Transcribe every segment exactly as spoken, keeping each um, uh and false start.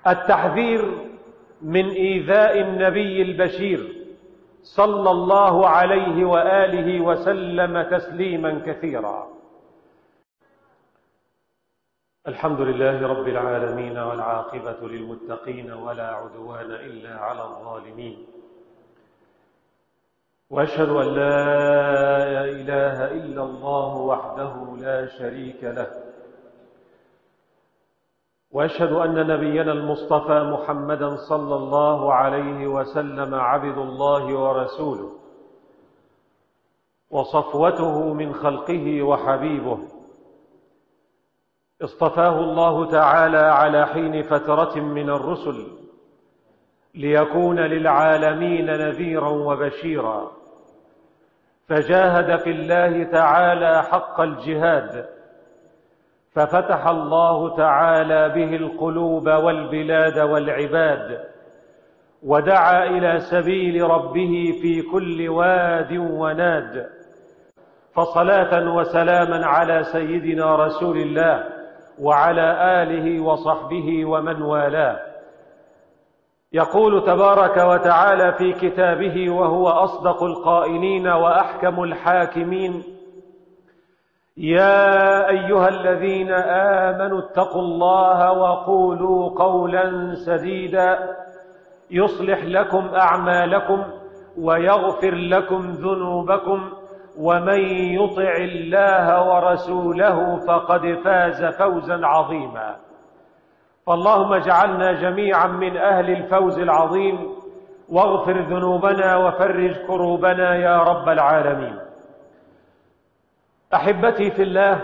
التحذير من إيذاء النبي البشير صلى الله عليه وآله وسلم تسليما كثيرا. الحمد لله رب العالمين، والعاقبة للمتقين، ولا عدوان إلا على الظالمين، وأشهد أن لا إله إلا الله وحده لا شريك له، وأشهد أن نبينا المصطفى محمدا صلى الله عليه وسلم عبد الله ورسوله، وصفوته من خلقه وحبيبه، اصطفاه الله تعالى على حين فترة من الرسل ليكون للعالمين نذيرا وبشيرا، فجاهد في الله تعالى حق الجهاد، ففتح الله تعالى به القلوب والبلاد والعباد، ودعا إلى سبيل ربه في كل واد وناد. فصلاة وسلاما على سيدنا رسول الله وعلى آله وصحبه ومن والاه. يقول تبارك وتعالى في كتابه وهو أصدق القائلين وأحكم الحاكمين: يا أيها الذين آمنوا اتقوا الله وقولوا قولا سديدا يصلح لكم أعمالكم ويغفر لكم ذنوبكم، ومن يطع الله ورسوله فقد فاز فوزا عظيما. فاللهم اجعلنا جميعا من أهل الفوز العظيم، واغفر ذنوبنا وفرج كروبنا يا رب العالمين. أحبتي في الله،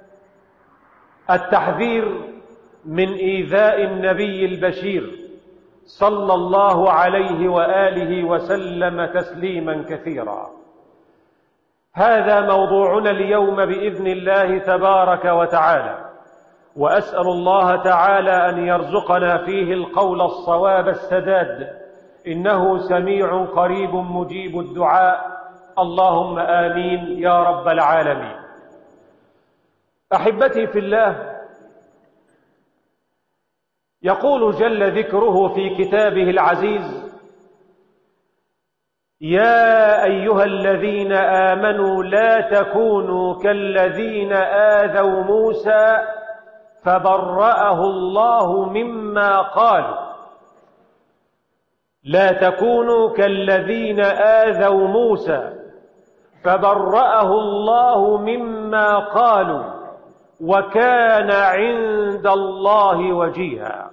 التحذير من إيذاء النبي البشير صلى الله عليه وآله وسلم تسليما كثيرا، هذا موضوعنا اليوم بإذن الله تبارك وتعالى، وأسأل الله تعالى أن يرزقنا فيه القول الصواب السداد، إنه سميع قريب مجيب الدعاء، اللهم آمين يا رب العالمين. أحبتي في الله، يقول جل ذكره في كتابه العزيز: يا أيها الذين آمنوا لا تكونوا كالذين آذوا موسى فبرأه الله مما قالوا. لا تكونوا كالذين آذوا موسى فبرأه الله مما قالوا وكان عند الله وجيها.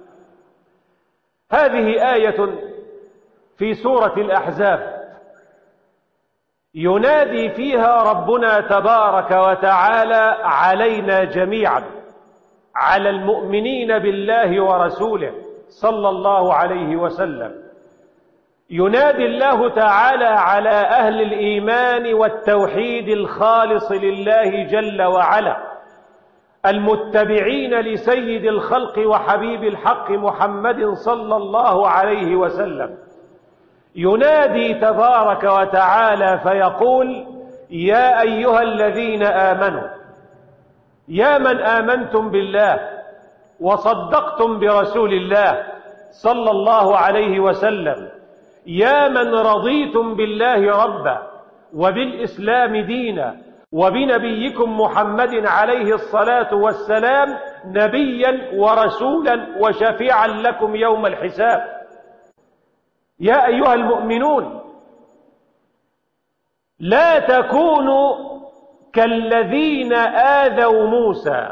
هذه آية في سورة الأحزاب ينادي فيها ربنا تبارك وتعالى علينا جميعا، على المؤمنين بالله ورسوله صلى الله عليه وسلم. ينادي الله تعالى على أهل الإيمان والتوحيد الخالص لله جل وعلا، المتبعين لسيد الخلق وحبيب الحق محمد صلى الله عليه وسلم. ينادي تبارك وتعالى فيقول: يا أيها الذين آمنوا، يا من آمنتم بالله وصدقتم برسول الله صلى الله عليه وسلم، يا من رضيتم بالله ربا وبالإسلام دينا وبنبيكم محمد عليه الصلاة والسلام نبيا ورسولا وشفيعا لكم يوم الحساب. يا أيها المؤمنون، لا تكونوا كالذين آذوا موسى،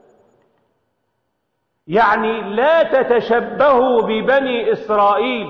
يعني لا تتشبهوا ببني إسرائيل.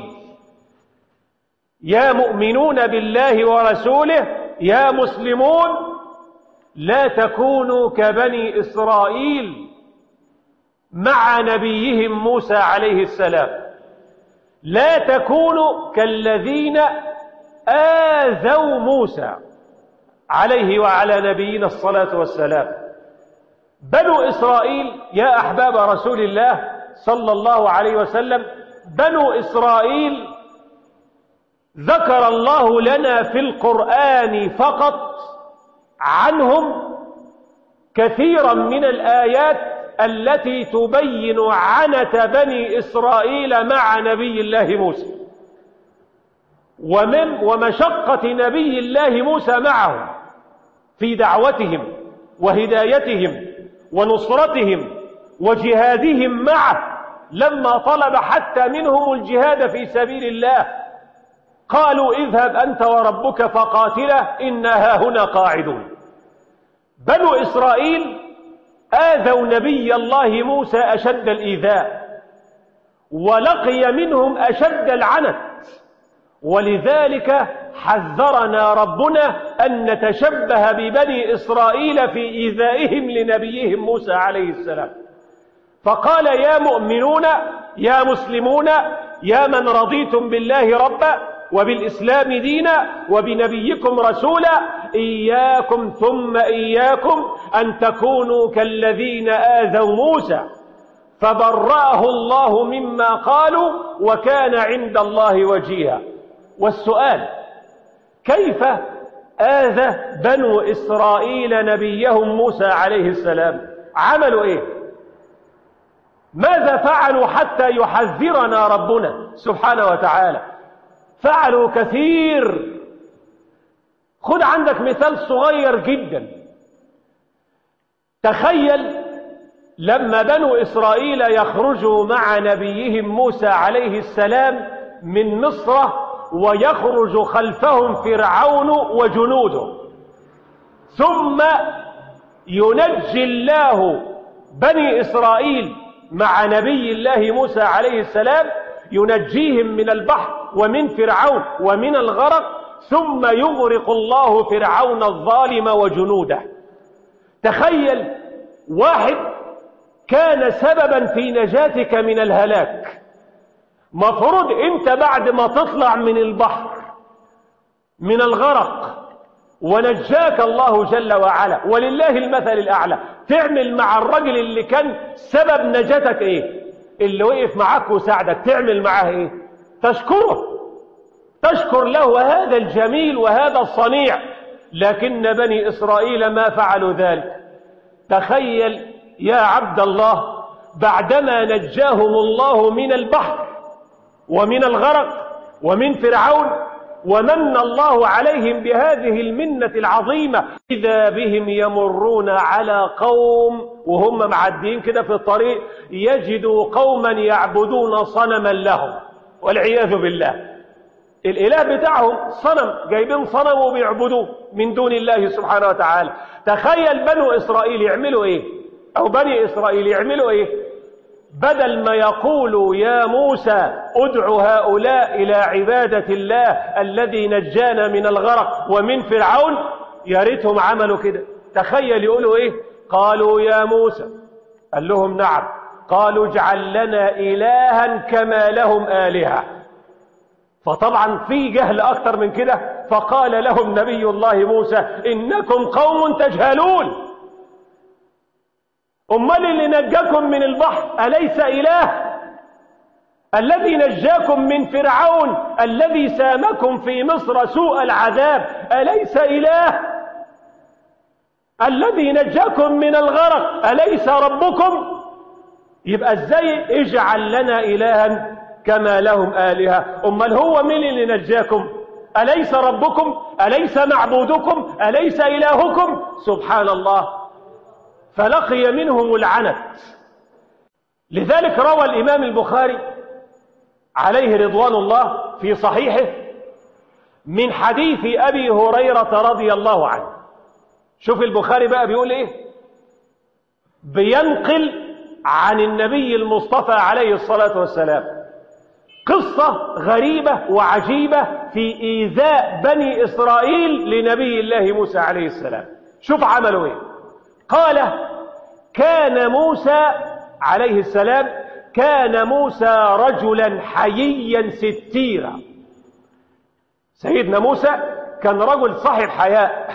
يا مؤمنون بالله ورسوله، يا مسلمون، لا تكونوا كبني إسرائيل مع نبيهم موسى عليه السلام. لا تكونوا كالذين آذوا موسى عليه وعلى نبينا الصلاة والسلام. بنو إسرائيل يا أحباب رسول الله صلى الله عليه وسلم، بنو إسرائيل ذكر الله لنا في القرآن فقط عنهم كثيرا من الآيات التي تبين عنة بني إسرائيل مع نبي الله موسى ومن ومشقة نبي الله موسى معهم في دعوتهم وهدايتهم ونصرتهم وجهادهم معه، لما طلب حتى منهم الجهاد في سبيل الله قالوا اذهب أنت وربك فقاتلا إنا هاهنا قاعدون. بنو إسرائيل آذوا نبي الله موسى أشد الإيذاء ولقي منهم أشد العنت، ولذلك حذرنا ربنا أن نتشبه ببني إسرائيل في إيذائهم لنبيهم موسى عليه السلام، فقال يا مؤمنون يا مسلمون يا من رضيتم بالله ربا وبالإسلام دينا وبنبيكم رسولا، إياكم ثم إياكم أن تكونوا كالذين آذوا موسى فبرأه الله مما قالوا وكان عند الله وجيها. والسؤال: كيف آذى بنو إسرائيل نبيهم موسى عليه السلام؟ عملوا إيه؟ ماذا فعلوا حتى يحذرنا ربنا سبحانه وتعالى؟ فعلوا كثير. خذ عندك مثال صغير جدا. تخيل لما بنو إسرائيل يخرجوا مع نبيهم موسى عليه السلام من مصر ويخرج خلفهم فرعون وجنوده، ثم ينجي الله بني إسرائيل مع نبي الله موسى عليه السلام، ينجيهم من البحر ومن فرعون ومن الغرق، ثم يغرق الله فرعون الظالم وجنوده. تخيل واحد كان سببا في نجاتك من الهلاك، مفروض انت بعد ما تطلع من البحر من الغرق ونجاك الله جل وعلا ولله المثل الأعلى، تعمل مع الرجل اللي كان سبب نجاتك ايه؟ اللي وقف معاك وساعدك، تعمل معاه ايه؟ تشكره، تشكر له هذا الجميل وهذا الصنيع. لكن بني إسرائيل ما فعلوا ذلك. تخيل يا عبد الله، بعدما نجاهم الله من البحر ومن الغرق ومن فرعون ومن الله عليهم بهذه المنة العظيمة، إذا بهم يمرون على قوم وهم معدين كده في الطريق يجدوا قوما يعبدون صنما لهم والعياذ بالله. الإله بتاعهم صنم، جايبين صنم وبيعبدوه من دون الله سبحانه وتعالى. تخيل بنو إسرائيل يعملوا إيه، أو بني إسرائيل يعملوا إيه؟ بدل ما يقولوا يا موسى ادع هؤلاء إلى عبادة الله الذي نجانا من الغرق ومن فرعون، يا ريتهم عملوا كده. تخيل يقولوا إيه؟ قالوا يا موسى، قال لهم نعم، قالوا اجعل لنا إلها كما لهم آلهة. فطبعا في جهل أكتر من كده، فقال لهم نبي الله موسى إنكم قوم تجهلون. أمال اللي نجاكم من البحر أليس إله؟ الذي نجاكم من فرعون الذي سامكم في مصر سوء العذاب أليس إله؟ الذي نجاكم من الغرق أليس ربكم؟ يبقى ازاي اجعل لنا إلها كما لهم آلهة؟ أمال هو من اللي نجاكم؟ أليس ربكم؟ أليس معبودكم؟ أليس إلهكم؟ سبحان الله. فلقي منهم العنت. لذلك روى الإمام البخاري عليه رضوان الله في صحيحه من حديث أبي هريرة رضي الله عنه. شوف البخاري بقى بيقول إيه، بينقل عن النبي المصطفى عليه الصلاة والسلام قصة غريبة وعجيبة في إيذاء بني إسرائيل لنبي الله موسى عليه السلام. شوف عملوا إيه. قال كان موسى عليه السلام كان موسى رجلا حييا ستيرا. سيدنا موسى كان رجل صاحب حياء،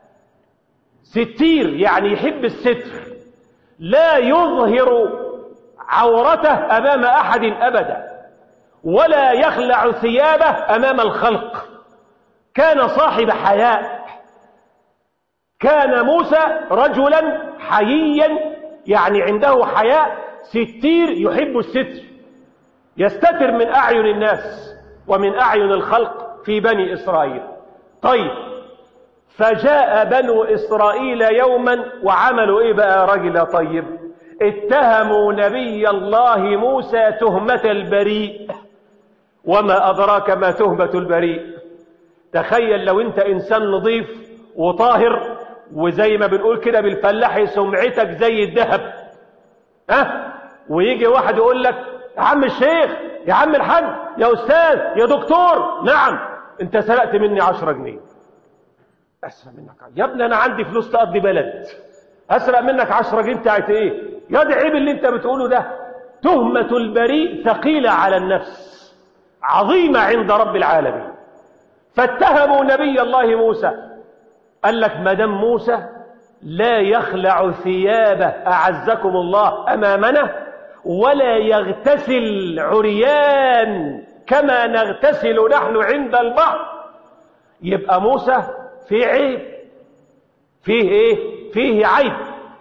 ستير يعني يحب الستر، لا يظهر عورته أمام أحد أبدا، ولا يخلع ثيابه أمام الخلق، كان صاحب حياء. كان موسى رجلا حييا يعني عنده حياء، ستير يحب الستر، يستتر من أعين الناس ومن أعين الخلق في بني إسرائيل. طيب، فجاء بنو إسرائيل يوما وعملوا إيه بقى يا راجل طيب؟ اتهموا نبي الله موسى تهمة البريء. وما أدراك ما تهمة البريء؟ تخيل لو أنت إنسان نظيف وطاهر، وزي ما بنقول كده بالفلاحي سمعتك زي الذهب، ها، ويجي واحد يقول لك يا عم الشيخ، يا عم الحاج، يا أستاذ، يا دكتور، نعم أنت سرقت مني عشرة جنيه. أسرق منك يا ابني؟ أنا عندي فلوس تقضي بلد، أسرق منك عشرة جنيه بتاعت إيه؟ يا دي عيب اللي أنت بتقوله ده. تهمة البريء ثقيلة على النفس، عظيمة عند رب العالمين. فاتهموا نبي الله موسى. قال لك ما دام موسى لا يخلع ثيابه أعزكم الله أمامنا، ولا يغتسل عريان كما نغتسل نحن عند البحر، يبقى موسى فيه عيب. فيه ايه؟ فيه عيب.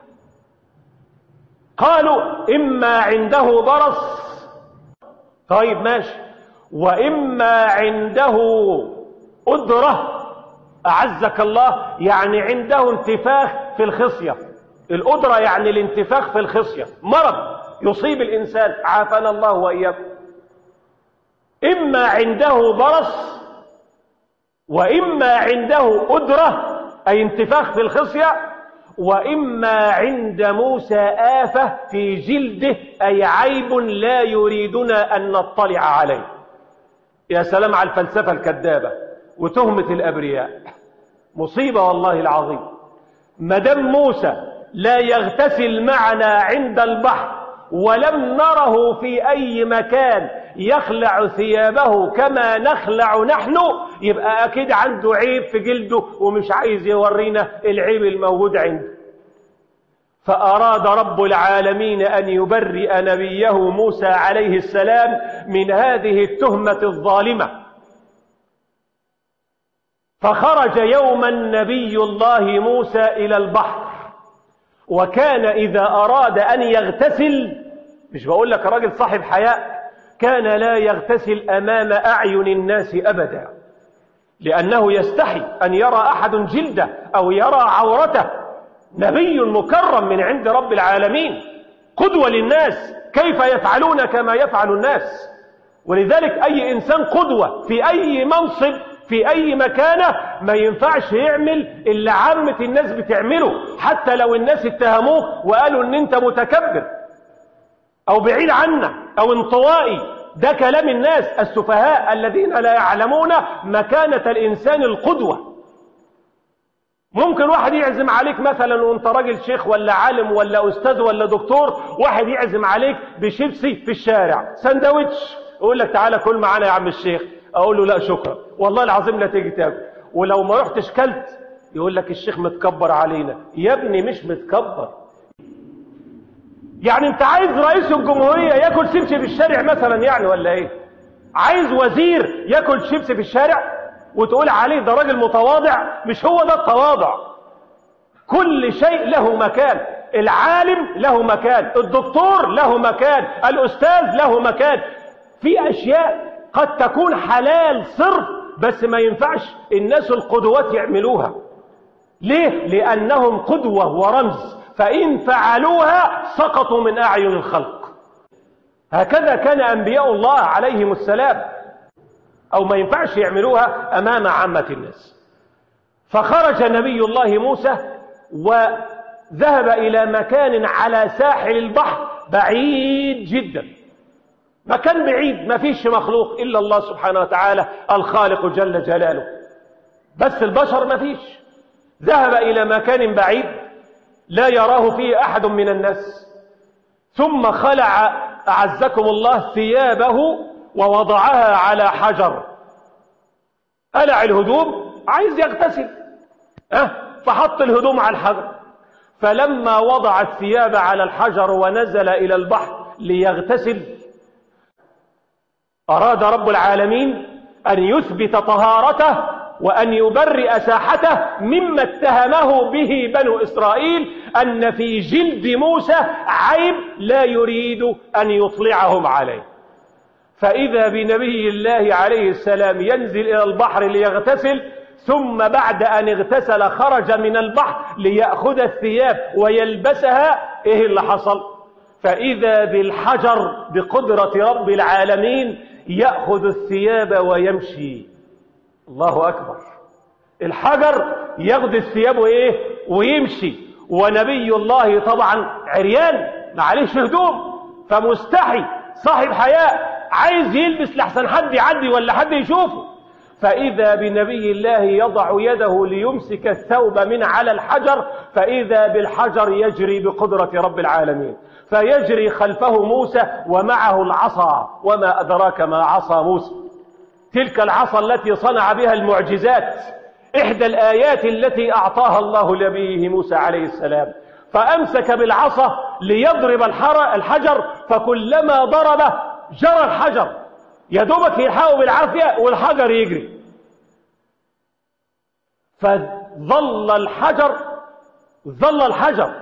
قالوا إما عنده برص، طيب ماشي، وإما عنده قدرة أعزك الله، يعني عنده انتفاخ في الخصية. القدرة يعني الانتفاخ في الخصية، مرض يصيب الإنسان، عافانا الله وإياكم. إما عنده برص، وإما عنده قدرة أي انتفاخ في الخصية، وإما عند موسى آفة في جلده أي عيب لا يريدنا أن نطلع عليه. يا سلام على الفلسفة الكذابة وتهمة الأبرياء، مصيبة والله العظيم. مدام موسى لا يغتسل معنا عند البحر، ولم نره في أي مكان يخلع ثيابه كما نخلع نحن، يبقى أكيد عنده عيب في جلده ومش عايز يورينا العيب الموجود عنده. فأراد رب العالمين أن يبرئ نبيه موسى عليه السلام من هذه التهمة الظالمة. فخرج يوما نبي الله موسى إلى البحر، وكان إذا أراد أن يغتسل، مش بقول لك راجل صاحب حياء، كان لا يغتسل أمام أعين الناس أبدا، لأنه يستحي أن يرى أحد جلده أو يرى عورته. نبي مكرم من عند رب العالمين، قدوة للناس، كيف يفعلون كما يفعل الناس. ولذلك أي إنسان قدوة في أي منصب في أي مكانة ما ينفعش يعمل اللي عامة الناس بتعمله، حتى لو الناس اتهموك وقالوا ان انت متكبر او بعيد عنا او انطوائي. ده كلام الناس السفهاء الذين لا يعلمون مكانة الإنسان القدوة. ممكن واحد يعزم عليك مثلا وانت راجل شيخ ولا عالم ولا أستاذ ولا دكتور، واحد يعزم عليك بشيبسي في الشارع سندوتش، يقول لك تعالى كل معانا يا عم الشيخ، اقول له لا شكرا والله العظيم لا تيجي تاكل، ولو ما رحتش كلت يقول لك الشيخ متكبر علينا. يا ابني مش متكبر، يعني انت عايز رئيس الجمهورية ياكل شيبسي في الشارع مثلا يعني ولا ايه؟ عايز وزير ياكل شيبسي في الشارع وتقول عليه ده راجل متواضع؟ مش هو ده التواضع. كل شيء له مكان، العالم له مكان، الدكتور له مكان، الأستاذ له مكان. في أشياء قد تكون حلال صرف بس ما ينفعش الناس القدوات يعملوها. ليه؟ لأنهم قدوة ورمز، فإن فعلوها سقطوا من أعين الخلق. هكذا كان أنبياء الله عليهم السلام، أو ما ينفعش يعملوها أمام عامة الناس. فخرج نبي الله موسى وذهب إلى مكان على ساحل البحر بعيد جدا، مكان بعيد ما فيش مخلوق إلا الله سبحانه وتعالى الخالق جل جلاله، بس البشر ما فيش. ذهب إلى مكان بعيد لا يراه فيه أحد من الناس، ثم خلع أعزكم الله ثيابه ووضعها على حجر. قلع الهدوم، عايز يغتسل، أه؟ فحط الهدوم على الحجر. فلما وضع الثياب على الحجر ونزل إلى البحر ليغتسل، أراد رب العالمين أن يثبت طهارته وأن يبرئ ساحته مما اتهمه به بنو إسرائيل أن في جلد موسى عيب لا يريد أن يطلعهم عليه. فإذا بنبي الله عليه السلام ينزل إلى البحر ليغتسل، ثم بعد أن اغتسل خرج من البحر ليأخذ الثياب ويلبسها. إيه اللي حصل؟ فإذا بالحجر بقدرة رب العالمين يأخذ الثياب ويمشي. الله أكبر. الحجر ياخذ الثياب وإيه ويمشي، ونبي الله طبعا عريان معليش هدوم، فمستحي صاحب حياء عايز يلبس لحسن حد يعدي ولا حد يشوفه. فإذا بنبي الله يضع يده ليمسك الثوب من على الحجر، فإذا بالحجر يجري بقدرة رب العالمين، فيجري خلفه موسى ومعه العصا. وما أدراك ما عصا موسى؟ تلك العصا التي صنع بها المعجزات، إحدى الآيات التي أعطاها الله لنبيه موسى عليه السلام. فأمسك بالعصا ليضرب الحجر، فكلما ضرب جرى الحجر، يدوبك يلحقه بالعافية والحجر يجري. فظل الحجر ظل الحجر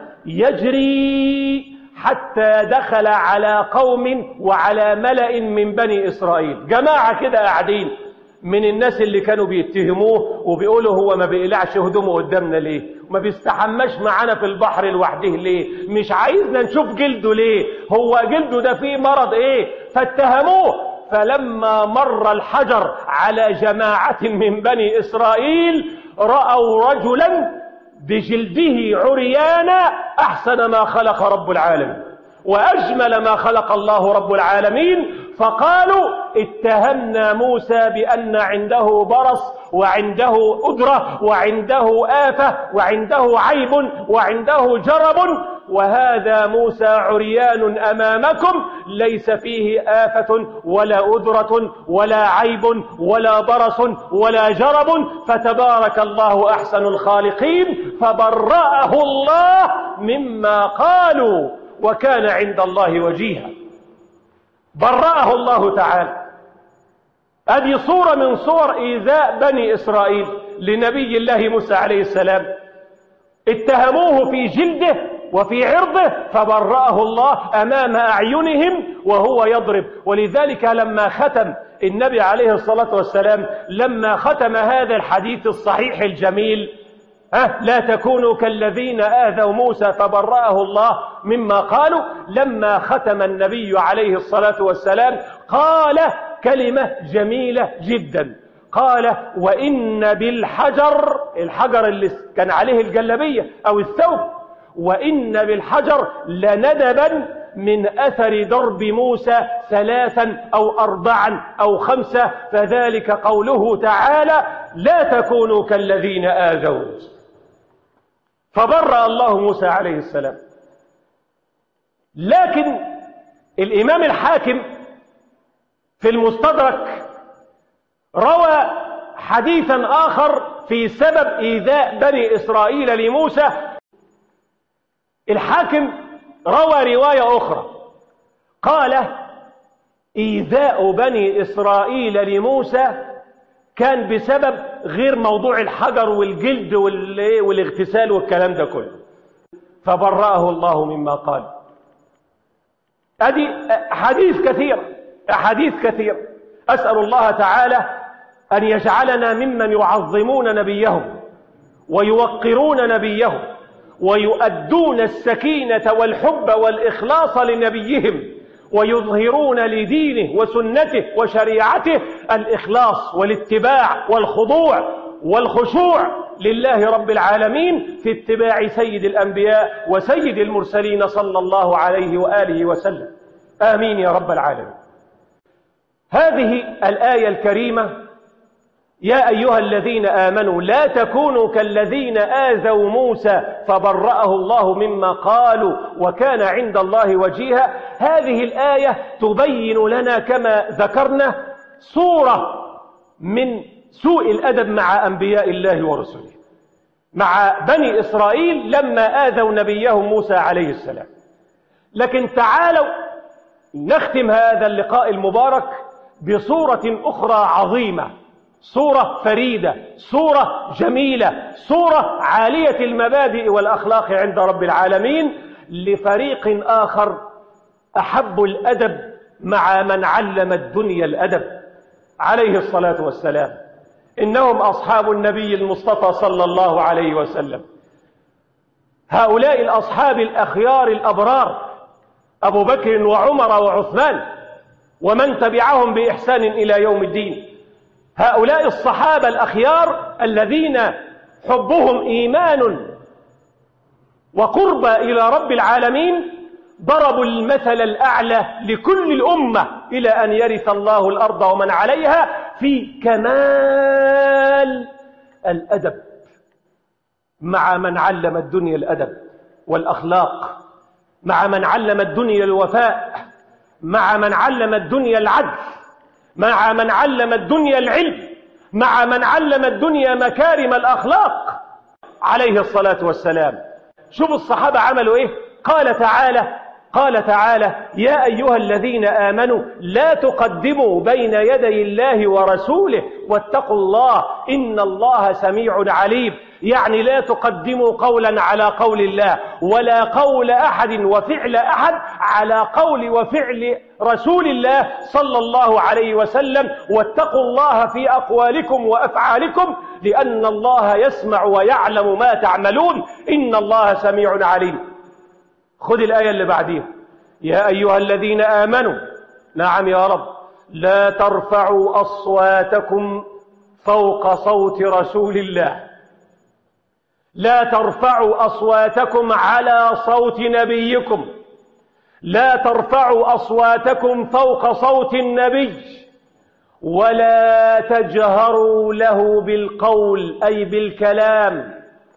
يجري حتى دخل على قوم وعلى ملأ من بني إسرائيل، جماعة كده قاعدين من الناس اللي كانوا بيتهموه وبيقولوا هو ما بيقلعش هدومه قدامنا ليه، وما بيستحماش معانا في البحر لوحده ليه، مش عايزنا نشوف جلده ليه، هو جلده ده فيه مرض ايه، فاتهموه. فلما مر الحجر على جماعة من بني إسرائيل رأوا رجلا بجلده عريانا أحسن ما خلق رب العالمين وأجمل ما خلق الله رب العالمين، فقالوا اتهمنا موسى بأن عنده برص وعنده أدرة وعنده آفة وعنده عيب وعنده جرب، وهذا موسى عريان أمامكم ليس فيه آفة ولا أدرة ولا عيب ولا برص ولا جرب، فتبارك الله أحسن الخالقين. فبرأه الله مما قالوا وكان عند الله وجيها. برأه الله تعالى. هذه صورة من صور إيذاء بني إسرائيل لنبي الله موسى عليه السلام، اتهموه في جلده وفي عرضه فبرأه الله أمام أعينهم وهو يضرب. ولذلك لما ختم النبي عليه الصلاة والسلام لما ختم هذا الحديث الصحيح الجميل، أه لا تكونوا كالذين آذوا موسى فبرأه الله مما قالوا، لما ختم النبي عليه الصلاة والسلام قال كلمة جميلة جدا، قال وإن بالحجر، الحجر اللي كان عليه الجلبية أو الثوب، وإن بالحجر لندبا من أثر ضرب موسى ثلاثا أو أربعا أو خمسة، فذلك قوله تعالى لا تكونوا كالذين آذوا. فبرأ الله موسى عليه السلام. لكن الإمام الحاكم في المستدرك روى حديثا آخر في سبب إيذاء بني إسرائيل لموسى. الحاكم روى رواية أخرى قال إيذاء بني إسرائيل لموسى كان بسبب غير موضوع الحجر والجلد والاغتسال والكلام ده كله، فبرأه الله مما قال. هذه حديث كثير أحاديث كثير. أسأل الله تعالى أن يجعلنا ممن يعظمون نبيهم ويوقرون نبيهم ويؤدون السكينة والحب والإخلاص لنبيهم ويظهرون لدينه وسنته وشريعته الإخلاص والاتباع والخضوع والخشوع لله رب العالمين في اتباع سيد الأنبياء وسيد المرسلين صلى الله عليه وآله وسلم. آمين يا رب العالمين. هذه الآية الكريمة يا أيها الذين آمنوا لا تكونوا كالذين آذوا موسى فبرأه الله مما قالوا وكان عند الله وجيها. هذه الآية تبين لنا كما ذكرنا صورة من سوء الأدب مع أنبياء الله ورسله، مع بني إسرائيل لما آذوا نبيهم موسى عليه السلام. لكن تعالوا نختم هذا اللقاء المبارك بصورة أخرى عظيمة صورة فريدة، صورة جميلة، صورة عالية المبادئ والأخلاق عند رب العالمين. لفريق آخر أحب الأدب مع من علم الدنيا الأدب عليه الصلاة والسلام، إنهم أصحاب النبي المصطفى صلى الله عليه وسلم. هؤلاء الأصحاب الأخيار الأبرار أبو بكر وعمر وعثمان ومن تبعهم بإحسان إلى يوم الدين. هؤلاء الصحابة الأخيار الذين حبهم إيمان وقرب إلى رب العالمين ضربوا المثل الأعلى لكل الأمة إلى أن يرث الله الأرض ومن عليها في كمال الأدب مع من علم الدنيا الأدب والأخلاق، مع من علم الدنيا الوفاء، مع من علم الدنيا العدل، مع من علم الدنيا العلم، مع من علم الدنيا مكارم الأخلاق عليه الصلاة والسلام. شوفوا الصحابة عملوا إيه؟ قال تعالى قال تعالى يا أيها الذين آمنوا لا تقدموا بين يدي الله ورسوله واتقوا الله إن الله سميع عليم. يعني لا تقدموا قولا على قول الله ولا قول أحد وفعل أحد على قول وفعل رسول الله صلى الله عليه وسلم، واتقوا الله في أقوالكم وأفعالكم لأن الله يسمع ويعلم ما تعملون إن الله سميع عليم. خذ الآية اللي بعديها يا أيها الذين آمنوا، نعم يا رب، لا ترفعوا أصواتكم فوق صوت رسول الله، لا ترفعوا أصواتكم على صوت نبيكم، لا ترفعوا أصواتكم فوق صوت النبي، ولا تجهروا له بالقول أي بالكلام.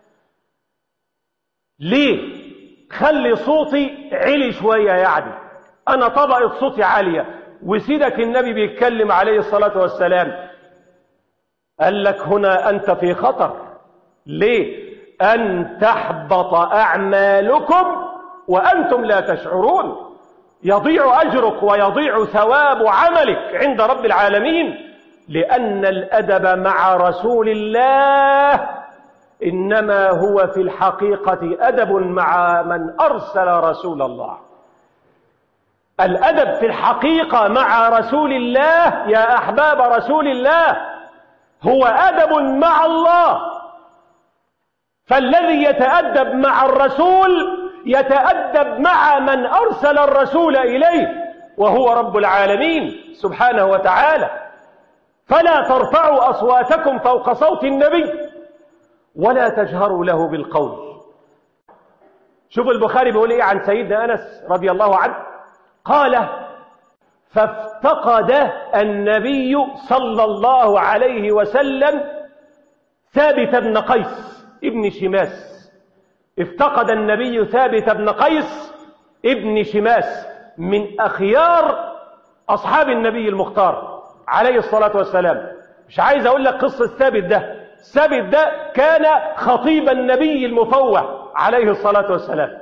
ليه؟ خلي صوتي علي شوية، يعني أنا طبقة صوتي عالية وسيدك النبي بيتكلم عليه الصلاة والسلام. قال لك هنا أنت في خطر. ليه؟ أن تحبط أعمالكم وأنتم لا تشعرون، يضيع أجرك ويضيع ثواب عملك عند رب العالمين، لأن الأدب مع رسول الله إنما هو في الحقيقة أدب مع من أرسل رسول الله. الأدب في الحقيقة مع رسول الله يا أحباب رسول الله هو أدب مع الله، فالذي يتأدب مع الرسول يتأدب مع من أرسل الرسول إليه وهو رب العالمين سبحانه وتعالى. فلا ترفعوا أصواتكم فوق صوت النبي ولا تجهروا له بالقول. شوف البخاري بيقول ايه عن سيدنا أنس رضي الله عنه، قال فافتقد النبي صلى الله عليه وسلم ثابت بن قيس ابن شماس. افتقد النبي ثابت بن قيس ابن شماس من أخيار أصحاب النبي المختار عليه الصلاة والسلام. مش عايز أقول لك قصة ثابت ده، ثابت ده كان خطيب النبي المفوه عليه الصلاة والسلام.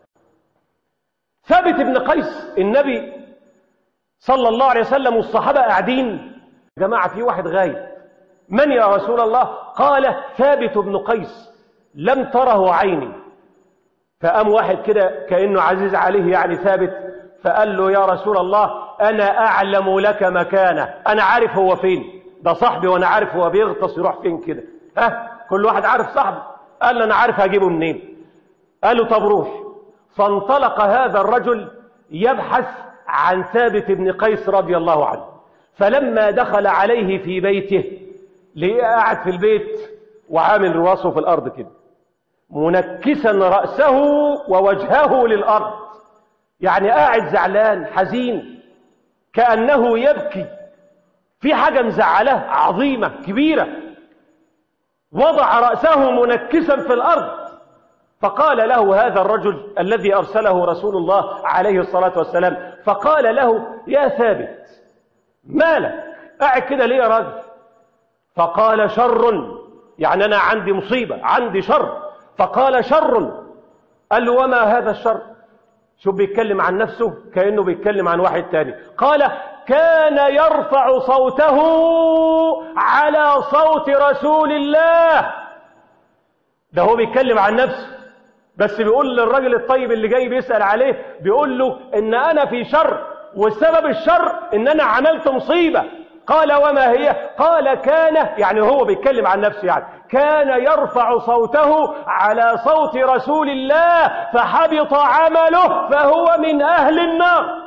ثابت بن قيس النبي صلى الله عليه وسلم والصحابة قاعدين، جماعة في واحد غايب، من يا رسول الله؟ قال ثابت بن قيس لم تره عيني. فقام واحد كده كأنه عزيز عليه يعني ثابت، فقال له يا رسول الله أنا أعلم لك مكانه، أنا عارف هو فين، ده صاحبي وأنا عارف هو بيغطس يروح فين كده، ها كل واحد عارف صاحبه. قال له أنا عارف هجيبه منين. قال له طب روح. فانطلق هذا الرجل يبحث عن ثابت بن قيس رضي الله عنه، فلما دخل عليه في بيته لقيه قاعد في البيت وعامل راسه في الأرض كده منكسا رأسه ووجهه للأرض، يعني قاعد زعلان حزين كأنه يبكي، في حاجة مزعله عظيمة كبيرة، وضع رأسه منكسا في الأرض. فقال له هذا الرجل الذي أرسله رسول الله عليه الصلاة والسلام، فقال له يا ثابت مالك قاعد كده ليه يا راجل؟ فقال شر، يعني أنا عندي مصيبة عندي شر. فقال شر. قال له وما هذا الشر؟ شو بيتكلم عن نفسه كأنه بيتكلم عن واحد تاني. قال كان يرفع صوته على صوت رسول الله. ده هو بيتكلم عن نفسه، بس بيقول للرجل الطيب اللي جاي بيسأل عليه، بيقول له إن أنا في شر، والسبب الشر إن أنا عملت مصيبة. قال وما هي؟ قال كان، يعني هو بيتكلم عن نفسه، يعني كان يرفع صوته على صوت رسول الله فحبط عمله فهو من أهل النار.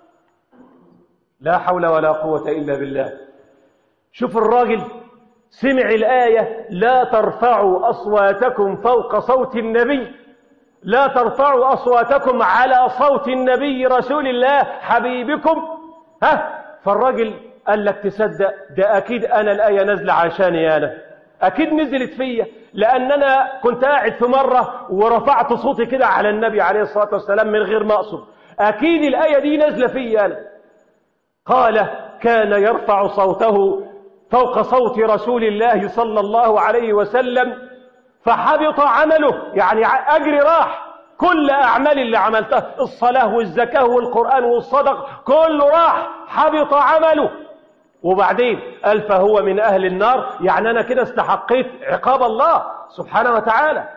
لا حول ولا قوة إلا بالله. شوف الراجل سمع الآية لا ترفعوا أصواتكم فوق صوت النبي، لا ترفعوا أصواتكم على صوت النبي رسول الله حبيبكم. ها، فالراجل قال لك تصدق ده أكيد أنا الآية نزل عشاني، أنا أكيد نزلت فيا، لأن أنا كنت قاعد في مرة ورفعت صوتي كده على النبي عليه الصلاة والسلام من غير ما أقصد، أكيد الآية دي نزل فيا أنا. قال كان يرفع صوته فوق صوت رسول الله صلى الله عليه وسلم فحبط عمله، يعني أجري راح، كل أعمال اللي عملتها، الصلاة والزكاة والقرآن والصدق كله راح، حبط عمله. وبعدين قال فهو من أهل النار، يعني أنا كده استحقيت عقاب الله سبحانه وتعالى.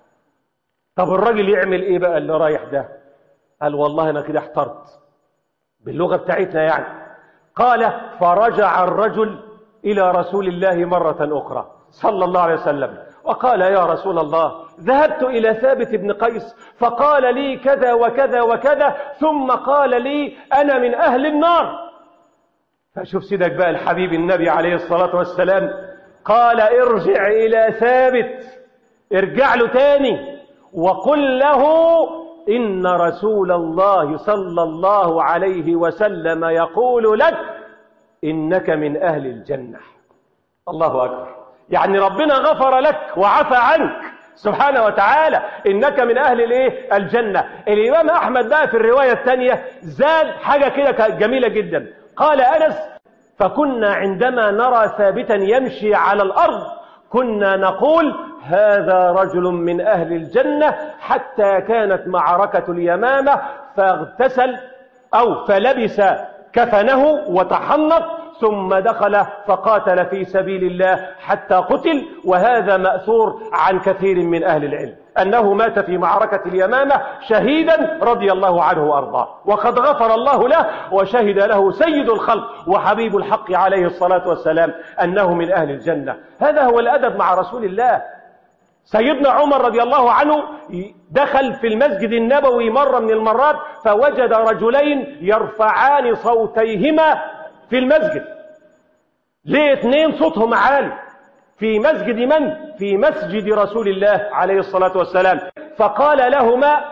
طب الراجل يعمل إيه بقى اللي رايح ده؟ قال والله أنا كده احترت باللغة بتاعتنا يعني. قال فرجع الرجل إلى رسول الله مرة أخرى صلى الله عليه وسلم وقال يا رسول الله ذهبت إلى ثابت بن قيس فقال لي كذا وكذا وكذا، ثم قال لي أنا من أهل النار. فشوف سيدك بقى الحبيب النبي عليه الصلاة والسلام قال ارجع إلى ثابت، ارجع له تاني وقل له إن رسول الله صلى الله عليه وسلم يقول لك إنك من أهل الجنة. الله أكبر، يعني ربنا غفر لك وعفى عنك سبحانه وتعالى، إنك من أهل الإيه؟ الجنة. الإمام أحمد بقى في الرواية الثانية زال حاجة كده جميلة جدا. قال أنس فكنا عندما نرى ثابتا يمشي على الأرض كنا نقول هذا رجل من أهل الجنة، حتى كانت معركة اليمامة فاغتسل أو فلبس كفنه وتحنط ثم دخل فقاتل في سبيل الله حتى قتل. وهذا مأثور عن كثير من أهل العلم أنه مات في معركة اليمامة شهيدا رضي الله عنه وأرضاه، وقد غفر الله له وشهد له سيد الخلق وحبيب الحق عليه الصلاة والسلام أنه من أهل الجنة. هذا هو الأدب مع رسول الله. سيدنا عمر رضي الله عنه دخل في المسجد النبوي مرة من المرات فوجد رجلين يرفعان صوتيهما في المسجد. ليه اثنين صوتهم عالي في مسجد من؟ في مسجد رسول الله عليه الصلاة والسلام. فقال لهما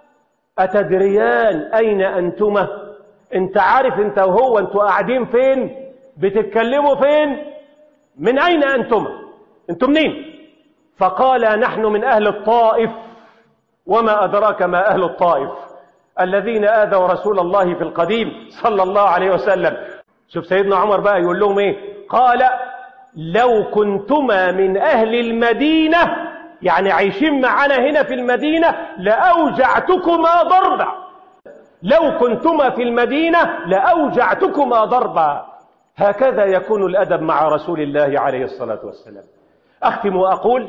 أتدريان أين أنتما؟ انت عارف انت وهو انتوا قاعدين فين؟ بتتكلموا فين؟ من أين أنتما؟ انتوا منين؟ فقال نحن من أهل الطائف. وما أدراك ما أهل الطائف؟ الذين آذوا رسول الله في القديم صلى الله عليه وسلم. شوف سيدنا عمر بقى يقول لهم ايه؟ قال لو كنتما من أهل المدينة، يعني عايشين معنا هنا في المدينة، لأوجعتكما ضربا. لو كنتما في المدينة لأوجعتكما ضربا. هكذا يكون الأدب مع رسول الله عليه الصلاة والسلام. أختم وأقول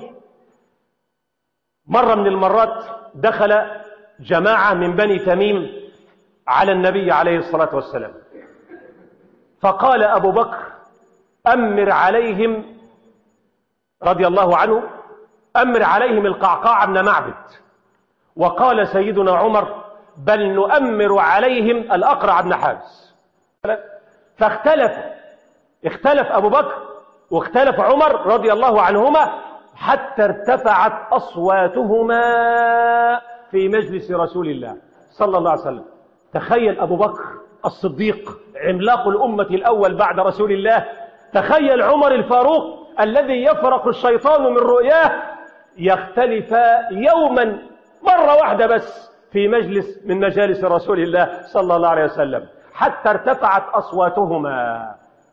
مرة من المرات دخل جماعة من بني تميم على النبي عليه الصلاة والسلام، فقال أبو بكر أمر عليهم رضي الله عنه، أمر عليهم القعقاع بن معبد. وقال سيدنا عمر بل نؤمر عليهم الأقرع بن حابس. فاختلف اختلف أبو بكر واختلف عمر رضي الله عنهما حتى ارتفعت أصواتهما في مجلس رسول الله صلى الله عليه وسلم. تخيل أبو بكر الصديق عملاق الأمة الأول بعد رسول الله، تخيل عمر الفاروق الذي يفرق الشيطان من رؤياه، يختلف يوما مرة واحدة بس في مجلس من مجالس رسول الله صلى الله عليه وسلم حتى ارتفعت أصواتهما.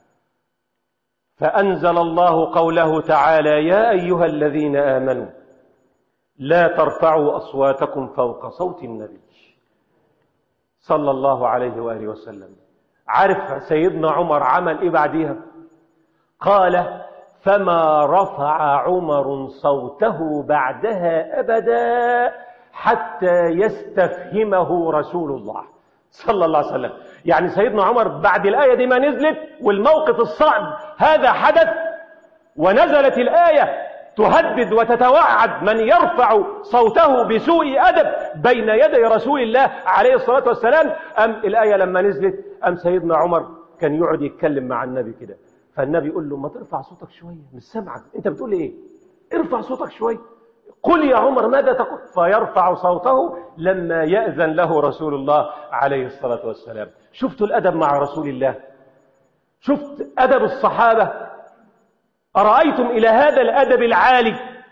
فأنزل الله قوله تعالى يا أيها الذين آمنوا لا ترفعوا أصواتكم فوق صوت النبي صلى الله عليه وآله وسلم. عارف سيدنا عمر عمل ايه بعديها؟ قال فما رفع عمر صوته بعدها أبدا حتى يستفهمه رسول الله صلى الله عليه وسلم. يعني سيدنا عمر بعد الآية دي ما نزلت والموقف الصعب هذا حدث ونزلت الآية تهدد وتتوعد من يرفع صوته بسوء أدب بين يدي رسول الله عليه الصلاة والسلام. أم الآية لما نزلت أم سيدنا عمر كان يقعد يتكلم مع النبي كده، فالنبي يقول له ما ترفع صوتك شوية، مش سامعك، انت بتقول ايه؟ ارفع صوتك شوية، قل يا عمر ماذا تقول؟ فيرفع صوته لما يأذن له رسول الله عليه الصلاة والسلام. شفتوا الأدب مع رسول الله؟ شفت أدب الصحابة؟ أرأيتم إلى هذا الأدب العالي؟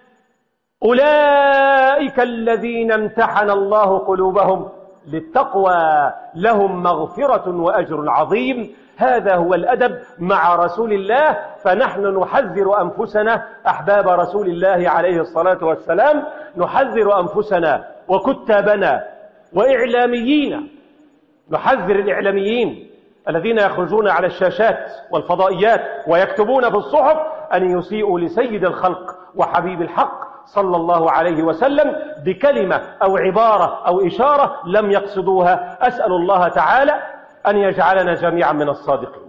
أولئك الذين امتحن الله قلوبهم للتقوى لهم مغفرة وأجر عظيم. هذا هو الأدب مع رسول الله. فنحن نحذر أنفسنا أحباب رسول الله عليه الصلاة والسلام، نحذر أنفسنا وكتابنا وإعلاميين، نحذر الإعلاميين الذين يخرجون على الشاشات والفضائيات ويكتبون في الصحف أن يسيئوا لسيد الخلق وحبيب الحق صلى الله عليه وسلم بكلمة أو عبارة أو إشارة لم يقصدوها. أسأل الله تعالى أن يجعلنا جميعا من الصادقين.